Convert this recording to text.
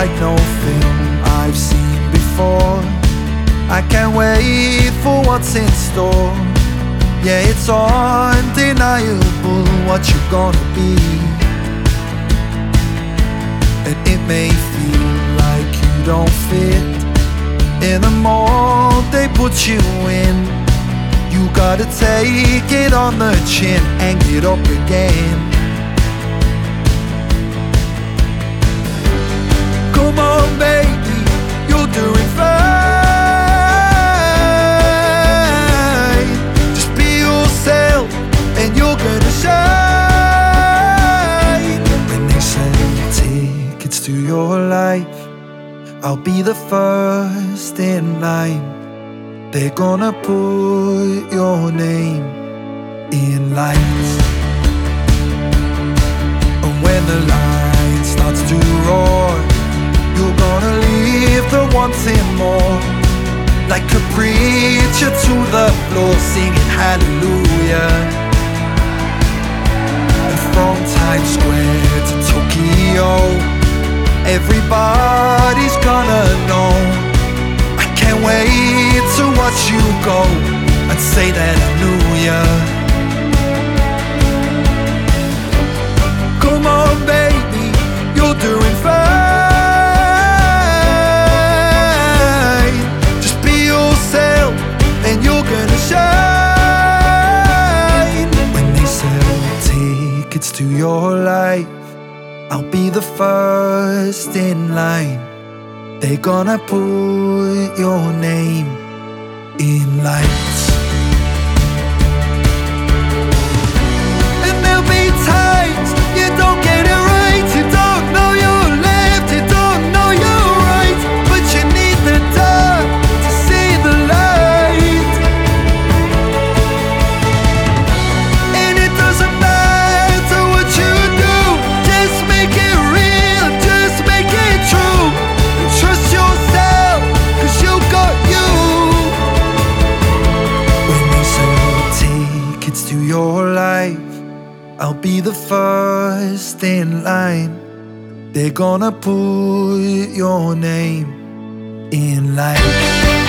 like no film I've seen before. I can't wait for what's in store. Yeah, it's undeniable what you're gonna be. And it may feel like you don't fit in the mold they put you in. You gotta take it on the chin and get up again. Come on baby, you're doing fine. Just be yourself and you're gonna shine. When they sell tickets to your life, I'll be the first in line. They're gonna put your name in lights. And when the line starts to roar, you're gonna leave the wanting more. Like a preacher to the floor, singing hallelujah. And from Times Square to Tokyo, everybody's gonna know. I can't wait to watch you go and say that I knew ya. Come on baby, you're doing fine. Just be yourself and you're gonna shine. When they sell tickets to your life, I'll be the first in line. They're gonna put your name in lights. And there'll be times you don't get it right. You don't know your left, you don't know your right, but you need the dark to see the light. And it doesn't matter what you do, just make it real, just make it true. And trust yourself, 'cause you got you. When they sell tickets to your life, I'll be the first in line. They're gonna put your name in lights.